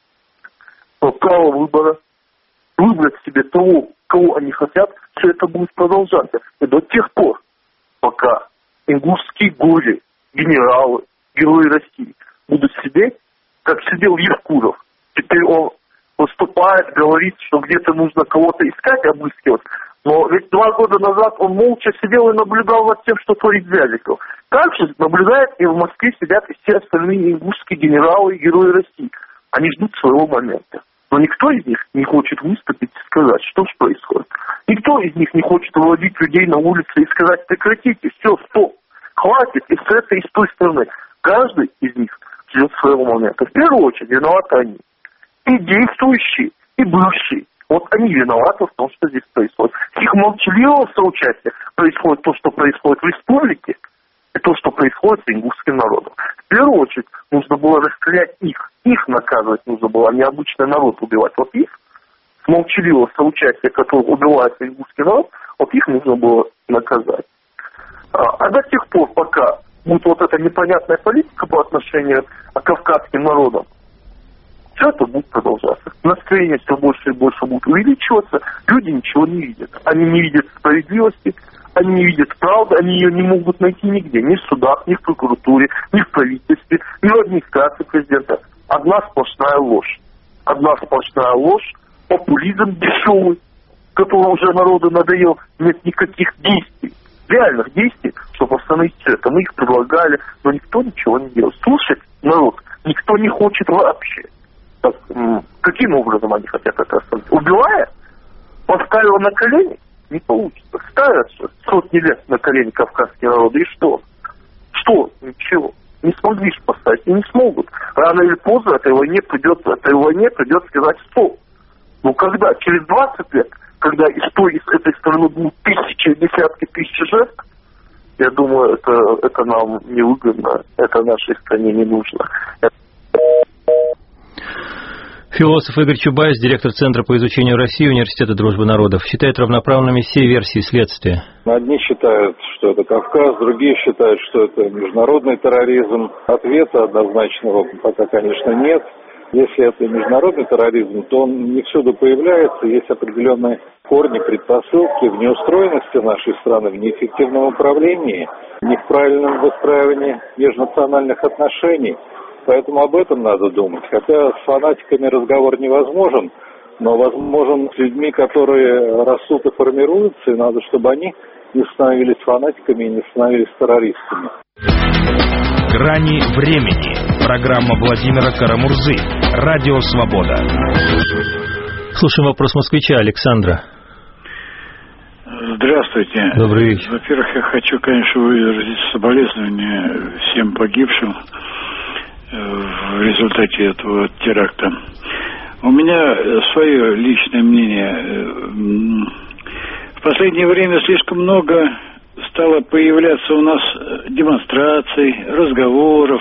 Speaker 4: право выбора, выбрать себе того, кого они хотят, все это будет продолжаться. И до тех пор, пока ингушские горе, генералы, герои России будут сидеть, как сидел Евкуров. Теперь он выступает, говорит, что где-то нужно кого-то искать, обыскивать. Но ведь два года назад он молча сидел и наблюдал над тем, что творит Вязиков. Также наблюдает и в Москве сидят и все остальные ингушские генералы и герои России. Они ждут своего момента. Но никто из них не хочет выступить и сказать, что же происходит. Никто из них не хочет выводить людей на улицы и сказать: прекратите, все, стоп, хватит, и с этой, и с той стороны. Каждый из них ждет своего момента. В первую очередь виноваты они. И действующие, и бывшие. Вот они виноваты в том, что здесь происходит. С их молчаливого соучастия происходит то, что происходит в республике, и то, что происходит с ингушским народом. В первую очередь нужно было расстрелять их. Их наказывать нужно было, а не обычный народ убивать. Вот их, с молчаливого соучастия, которого убивается ингушский народ, вот их нужно было наказать. А, а до тех пор, пока будет вот эта непонятная политика по отношению к кавказским народам, все это будет продолжаться. Настроение все больше и больше будет увеличиваться. Люди ничего не видят. Они не видят справедливости, они не видят правды, они ее не могут найти нигде. Ни в судах, ни в прокуратуре, ни в правительстве, ни в администрации президента. Одна сплошная ложь. Одна сплошная ложь, популизм дешевый, который уже народу надоел. Нет никаких действий, реальных действий, чтобы остановить все это. Мы их предлагали, но никто ничего не делает. Слушать народ никто не хочет вообще. Так, каким образом они хотят это остановить? Убивая? Поставил на колени? Не получится. Ставят сотни лет на колени кавказские народы. И что? Что? Ничего. Не смогли же поставить. И не смогут. Рано или поздно этой войне придется, этой войне придется сказать стоп. Ну когда? Через двадцать лет, когда из той, из этой страны будут тысячи, десятки тысяч жертв, я думаю, это, это нам невыгодно. Это нашей стране не нужно.
Speaker 2: Философ Игорь Чубайс, директор Центра по изучению России Университета Дружбы народов, считает равноправными все версии следствия.
Speaker 18: Одни считают, что это Кавказ, другие считают, что это международный терроризм. Ответа однозначного пока, конечно, нет. Если это международный терроризм, то он не всюду появляется. Есть определенные корни, предпосылки в неустроенности нашей страны, в неэффективном управлении, в неправильном выстраивании межнациональных отношений. Поэтому об этом надо думать. Хотя с фанатиками разговор невозможен, но возможен с людьми, которые растут и формируются, и надо, чтобы они не становились фанатиками и не становились террористами.
Speaker 1: Грани времени. Программа Владимира Карамурзы. Радио Свобода.
Speaker 2: Слушаем вопрос москвича Александра.
Speaker 19: Здравствуйте.
Speaker 2: Добрый вечер.
Speaker 19: Во-первых, я хочу, конечно, выразить соболезнования всем погибшим в результате этого теракта. У меня свое личное мнение. В последнее время слишком много стало появляться у нас демонстраций, разговоров,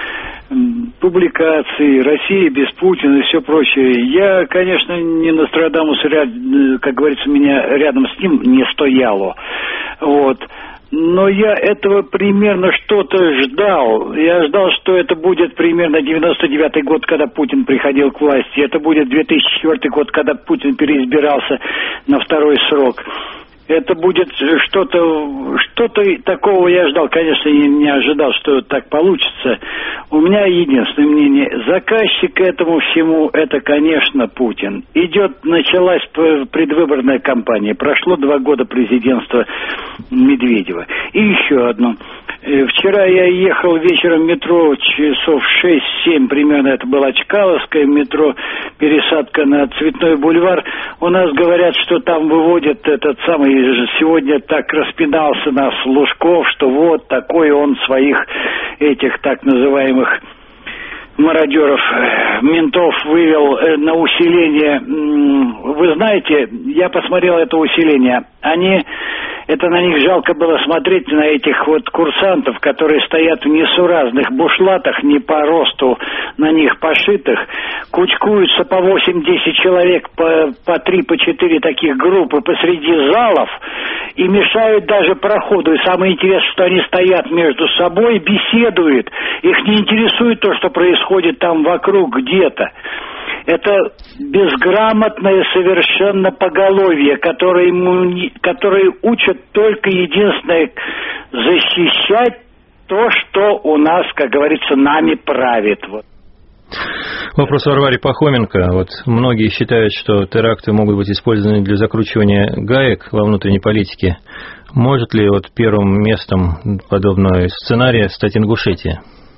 Speaker 19: публикаций, Россия без Путина и все прочее. Я, конечно, не Нострадамус, как говорится, меня рядом с ним не стояло. Вот. Но я этого примерно что-то ждал. Я ждал, что это будет примерно девяносто девятый год, когда Путин приходил к власти. Это будет две тысячи четвёртый год, когда Путин переизбирался на второй срок. Это будет что-то, что-то такого я ждал. Конечно, я не ожидал, что так получится. У меня единственное мнение. Заказчик этому всему, это, конечно, Путин. Идет, началась предвыборная кампания. Прошло два года президентства Медведева. И еще одно. Вчера я ехал вечером в метро часов шесть-семь примерно. Это было Чкаловское метро, пересадка на Цветной бульвар. У нас говорят, что там выводят этот самый... Сегодня так распинался нас Лужков, что вот такой он своих этих так называемых мародеров, ментов вывел на усиление. Вы знаете, я посмотрел это усиление. Они, это на них жалко было смотреть, на этих вот курсантов, которые стоят в несуразных бушлатах, не по росту на них пошитых, кучкуются по восемь-десять человек, по, по три, по четыре таких группы посреди залов и мешают даже проходу. И самое интересное, что они стоят между собой, беседуют. Их не интересует то, что происходит там вокруг где-то. Это безграмотное совершенно поголовье, которое, которое учат только единственное защищать то, что у нас, как говорится, нами правит. Вот.
Speaker 2: Вопрос Варваре Пахоменко. Вот многие считают, что теракты могут быть использованы для закручивания гаек во внутренней политике. Может ли вот первым местом подобного сценария стать Ингушетия?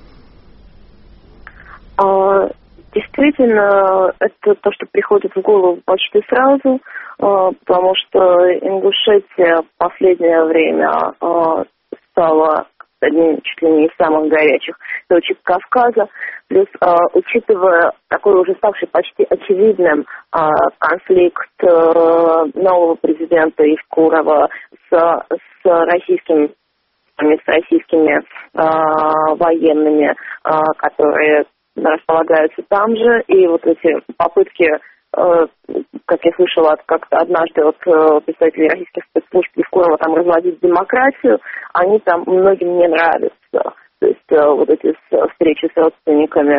Speaker 3: Действительно, это то, что приходит в голову почти сразу, потому что Ингушетия в последнее время стала одним чуть ли не из самых горячих точек Кавказа. Плюс, учитывая такой уже ставший почти очевидным конфликт нового президента Евкурова с, с российскими, с российскими военными, которые располагаются там же, и вот эти попытки, э, как я слышала от, как-то однажды от э, представителей российских спецслужб Евкурова там разводить демократию, они там многим не нравятся. То есть э, вот эти встречи с родственниками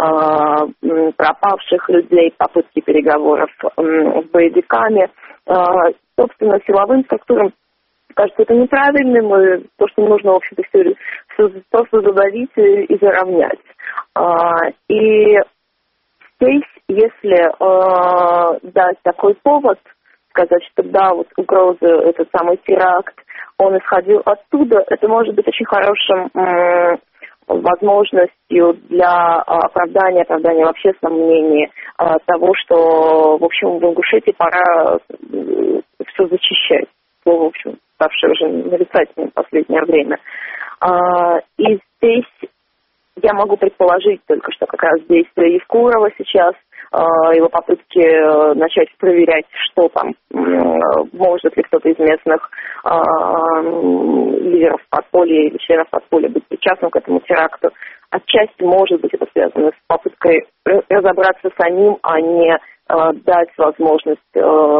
Speaker 3: э, пропавших людей, попытки переговоров э, с боевиками, э, собственно, силовым структурам кажется это неправильным, и то, что нужно, в общем-то, все, все просто задавить и, и заровнять. А, и здесь, если а, дать такой повод, сказать, что да, вот угрозы, этот самый теракт, он исходил оттуда, это может быть очень хорошим м, возможностью для оправдания, оправдания в общественном мнении а, того, что, в общем, в Ингушетии пора все зачищать. Слово, в общем, ставшее уже нарицательным в последнее время. А, и здесь я могу предположить только, что как раз действия Евкурова сейчас, а, его попытки начать проверять, что там, может ли кто-то из местных а, лидеров подполья или членов подполья быть причастным к этому теракту, отчасти, может быть, это связано с попыткой разобраться самим, а не дать возможность э,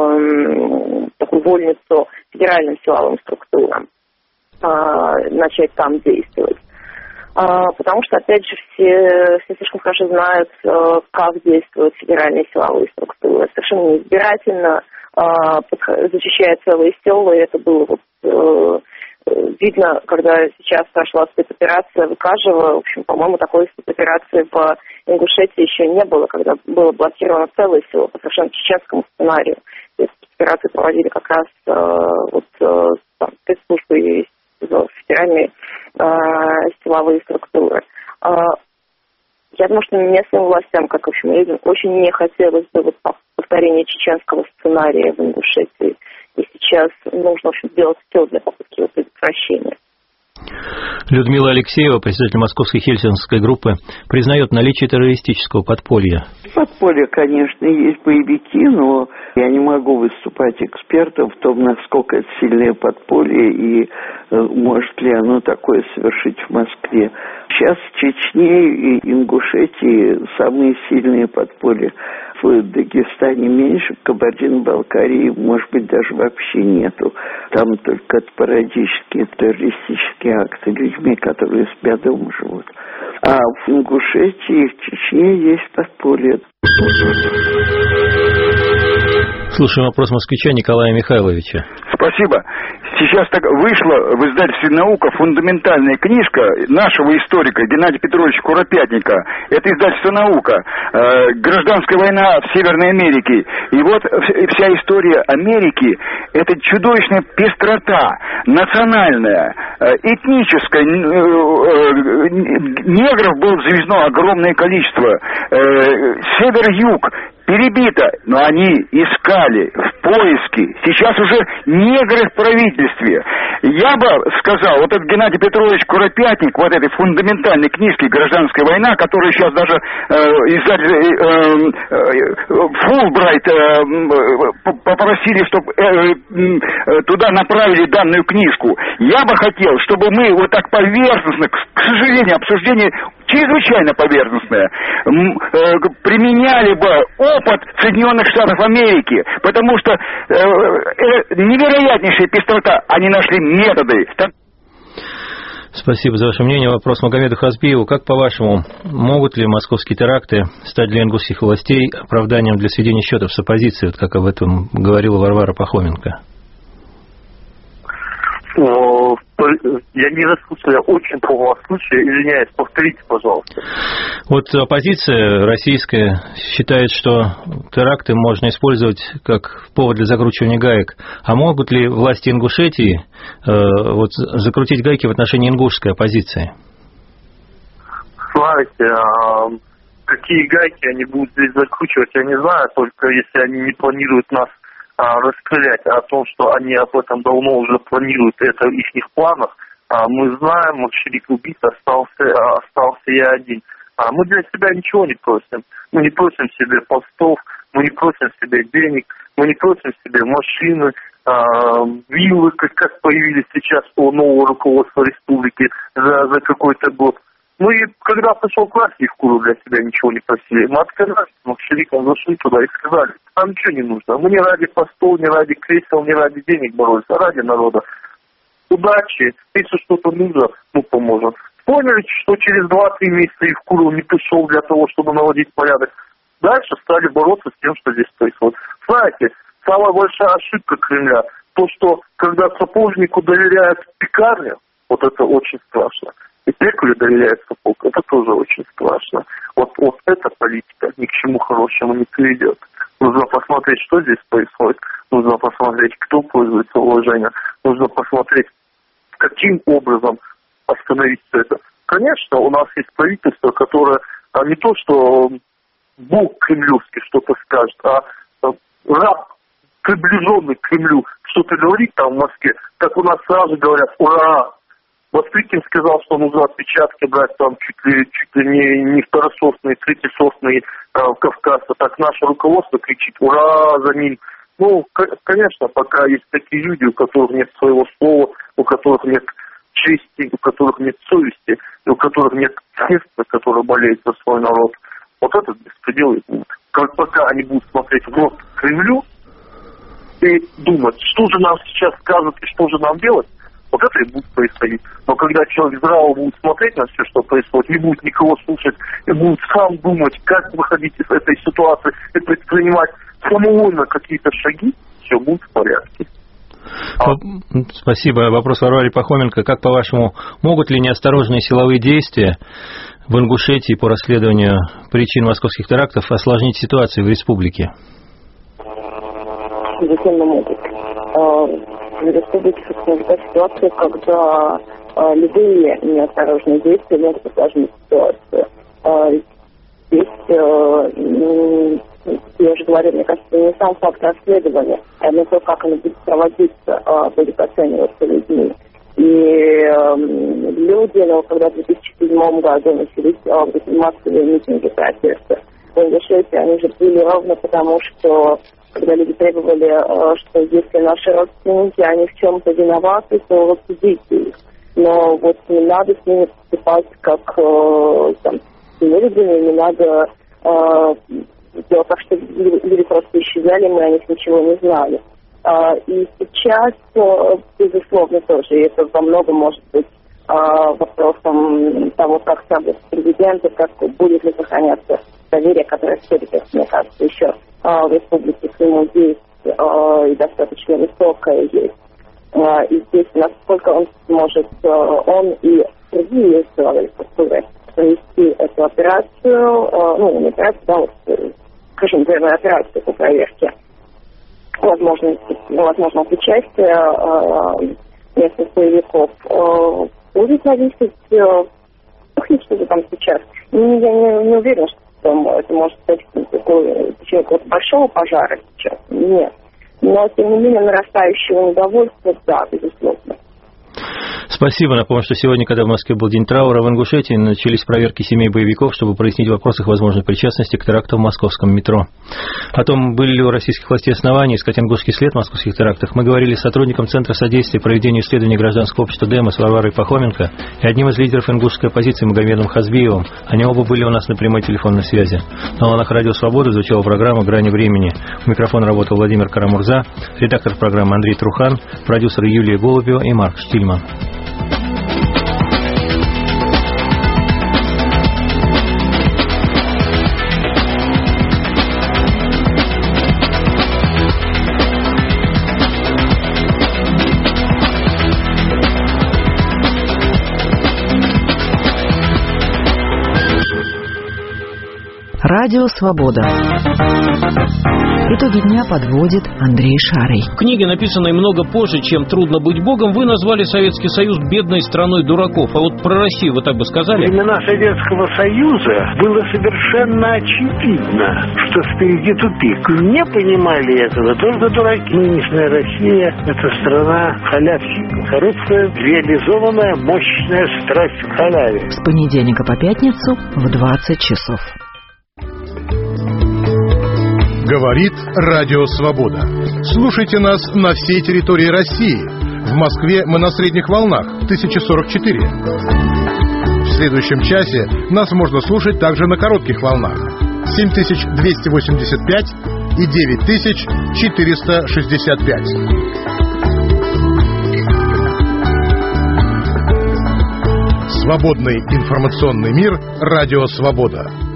Speaker 3: такую вольницу федеральным силовым структурам, э, начать там действовать. Э, потому что, опять же, все, все слишком хорошо знают, э, как действуют федеральные силовые структуры. Совершенно неизбирательно, э, защищая целые села, и это было вот, э, видно, когда сейчас прошла спецоперация в Икажево. В общем, по-моему, такой спецоперации в Ингушетии еще не было, когда было блокировано целое село по совершенно чеченскому сценарию. И спецоперации проводили как раз э, вот, э, там, спецслужбы и федеральные э, силовые структуры. Э, я думаю, что местным властям, как, в общем, людям, очень не хотелось бы вот повторения чеченского сценария в Ингушетии. И сейчас нужно, в общем, сделать все для попытки его предотвращения.
Speaker 2: Людмила Алексеева, председатель Московской хельсинкской группы, признает наличие террористического подполья.
Speaker 20: Подполье, конечно, есть боевики, но я не могу выступать экспертом в том, насколько это сильное подполье и э, может ли оно такое совершить в Москве. Сейчас в Чечне и Ингушетии самые сильные подполья. В Дагестане меньше, в Кабардино-Балкарии, может быть, даже вообще нету. Там только спорадические террористические акты людьми, которые спят дома живут. А в Ингушетии и в Чечне есть подполье.
Speaker 2: Слушаем вопрос москвича Николая Михайловича.
Speaker 21: Спасибо. Сейчас так вышла в издательстве «Наука» фундаментальная книжка нашего историка Геннадия Петровича Куропятника. Это издательство «Наука». Э, гражданская война в Северной Америке. И вот вся история Америки – это чудовищная пестрота, национальная, э, этническая. Э, э, негров было завезено огромное количество. Э, север-юг перебито, но они искали в поиске. Сейчас уже негры в правительстве. Я бы сказал, вот этот Геннадий Петрович Куропятник, вот этой фундаментальной книжки «Гражданская война», которую сейчас даже э, издатель э, э, Фулбрайт э, попросили, чтобы э, э, туда направили данную книжку. Я бы хотел, чтобы мы вот так поверхностно, к, к сожалению, обсуждение чрезвычайно поверхностное, э, применяли бы опыт Соединенных Штатов Америки, потому что э, э, невероятнейшая пестрота, они нашли методы.
Speaker 2: Спасибо за ваше мнение. Вопрос Магомеду Хазбиеву. Как, по-вашему, могут ли московские теракты стать для ингушских властей оправданием для сведения счетов с оппозицией, вот как об этом говорила Варвара Пахоменко?
Speaker 4: Я не расслышал, я очень плохо слышу, извиняюсь, повторите, пожалуйста.
Speaker 2: Вот оппозиция российская считает, что теракты можно использовать как повод для закручивания гаек. А могут ли власти Ингушетии э, вот, закрутить гайки в отношении ингушской оппозиции?
Speaker 4: Смотрите, а какие гайки они будут здесь закручивать, я не знаю, только если они не планируют нас а, расстрелять, а о том, что они об этом давно уже планируют, это в их планах. А, мы знаем, Макшерик убит, остался, остался я один. А мы для себя ничего не просим. Мы не просим себе постов, мы не просим себе денег, мы не просим себе машины, а, виллы, как, как появились сейчас у нового руководства республики за, за какой-то год. Мы, когда пришел к власти, в Куру для себя ничего не просили. Мы отказались, мы с Шериком зашли туда и сказали, нам ничего не нужно. Мы не ради постов, не ради кресел, не ради денег боролись, а ради народа. Удачи, если что-то нужно, мы поможем. Поняли, что через два-три месяца Евкуров не пришел для того, чтобы наводить порядок. Дальше стали бороться с тем, что здесь происходит. Знаете, самая большая ошибка Кремля, то, что когда сапожнику доверяют пекарню, вот это очень страшно. И пекарю доверяет сапог, это тоже очень страшно. Вот, вот эта политика ни к чему хорошему не приведет. Нужно посмотреть, что здесь происходит. Нужно посмотреть, кто пользуется уважением. Нужно посмотреть, каким образом остановить все это. Конечно, у нас есть правительство, которое а не то, что Бог кремлевский что-то скажет, а раб, приближенный к Кремлю, что-то говорит там в Москве, так у нас сразу говорят «Ура!». Бастрыкин сказал, что нужно отпечатки брать там чуть ли, чуть ли не, не второсортные, третьесортные э, кавказцы. Так наше руководство кричит «Ура!» за ним. Ну, конечно, пока есть такие люди, у которых нет своего слова, у которых нет чести, у которых нет совести, и у которых нет сердца, которое болеет за свой народ. Вот этот беспредел и будет. Как пока они будут смотреть в рот Кремлю и думать, что же нам сейчас скажут и что же нам делать, вот это и будет происходить. Но когда человек здраво будет смотреть на все, что происходит, не будет никого слушать, и будет сам думать, как выходить из этой ситуации, и предпринимать самовольно какие-то шаги, все будет в порядке.
Speaker 2: А... Спасибо. Вопрос Варваре Пахоменко. Как, по-вашему, могут ли неосторожные силовые действия в Ингушетии по расследованию причин московских терактов осложнить ситуацию в республике?
Speaker 3: Безусловно, могут. В республике существует ситуация, когда а, любые неосторожные действия могут осложнить ситуацию. А, здесь а, я уже говорила, мне кажется, не сам факт расследования, а именно то, как оно будет проводиться, будет оцениваться людьми. И э, люди, ну, когда в две тысячи седьмом году начались э, массовые митинги, протесты в Ингушетии, они же были ровно потому, что когда люди требовали, э, что если наши родственники, они в чем-то виноваты, то вот судите их. Но вот не надо с ними поступать как э, там, с нелюдями, не надо э, делать так, что люди просто исчезали, мы о них ничего не знали. Uh, и сейчас, uh, безусловно, тоже, и это во многом может быть uh, вопросом того, как ставят президенты, как будет ли сохраняться доверие, которое все-таки, мне кажется, еще uh, в республике к нему есть uh, и достаточно высокое есть. Uh, и здесь, насколько он сможет, uh, он и другие силовые структуры провести эту операцию, uh, ну, не операцию, да, вот, скажем, наверное, операцию по проверке возможно, возможно, участие э, местных боевиков э, будет зависеть э, что-то там сейчас. Я не, не уверена, что это может стать какого-то большого пожара сейчас. Нет. Но, тем не менее, нарастающего недовольства, да, безусловно.
Speaker 2: Спасибо. Напомню, что сегодня, когда в Москве был день траура, в Ингушетии начались проверки семей боевиков, чтобы прояснить вопрос их возможной причастности к теракту в московском метро. О том, были ли у российских властей основания искать ингушский след в московских терактах, мы говорили с сотрудником Центра содействия проведению исследований гражданского общества «Демос» Варварой Пахоменко и одним из лидеров ингушской оппозиции Магомедом Хазбиевым. Они оба были у нас на прямой телефонной связи. На волнах Радио Свобода звучала программа «Грани времени». У микрофона работал Владимир Карамурза, редактор программы Андрей Трухан, продюсеры Юлия Голубева и Марк Штильман.
Speaker 12: Радио Свобода. Итоги дня подводит Андрей Шарый.
Speaker 5: В книге, написанной много позже, чем «Трудно быть Богом», вы назвали Советский Союз бедной страной дураков. А вот про Россию вы так бы сказали?
Speaker 22: В времена Советского Союза было совершенно очевидно, что впереди тупик. Не понимали этого только дураки. Нынешняя Россия – это страна халявщиков. Коррупция – реализованная мощная страсть к халяве.
Speaker 12: С понедельника по пятницу в двадцать часов.
Speaker 23: Говорит Радио Свобода. Слушайте нас на всей территории России. В Москве мы на средних волнах тысяча сорок четыре. В следующем часе нас можно слушать также на коротких волнах семь тысяч двести восемьдесят пять и девять тысяч четыреста шестьдесят пять. Свободный информационный мир. Радио Свобода.